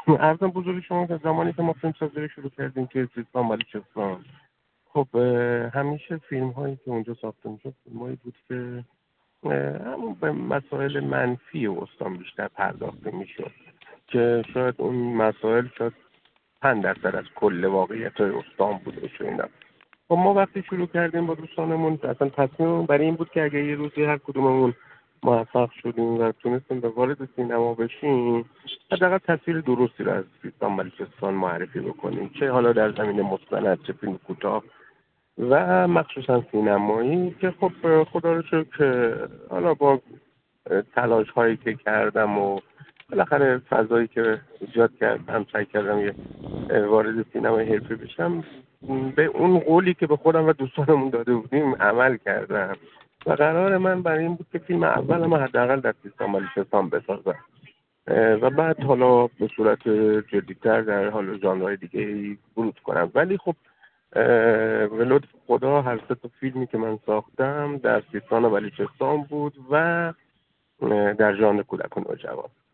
عرضم بزرگ شما که زمانی که ما فیلم سازی رو شروع کردیم که سیستان بلوچستان، خب همیشه فیلم هایی که اونجا ساخته میشد فیلم هایی بود که همون به مسائل منفی استان بیشتر پرداخته میشد که شاید اون مسائل شاید 5% از کل واقعیت های استان بوده و اینا. خب ما وقتی شروع کردیم با دوستانمون اصلا تصمیممون برای این بود که اگه یه روزی هر کدوممون موفق شدیم و تونستیم به وارد سینما بشیم، حداقل تصویر درستی رو از سیستان بلوچستان معرفی بکنیم، چه حالا در زمینه مستند چه فیلم کوتاه و مخصوصا سینمایی. که خب خدا رو شکر که حالا با تلاش هایی که کردم و بالاخره فضایی که ایجاد کردم سعی کردم یه وارد سینما حرفی بشم، به اون قولی که به خودم و دوستانمون داده بودیم عمل کردم و قرار من برای این بود که فیلم اولم حداقل در سیستان بلوچستان بسازم و بعد حالا به صورت جدی‌تر در حال ژانرهای دیگه ورود کنم. ولی خب به لطف خدا هر سه تا فیلمی که من ساختم در سیستان و بلوچستان بود و در ژانر کودک و نوجوان.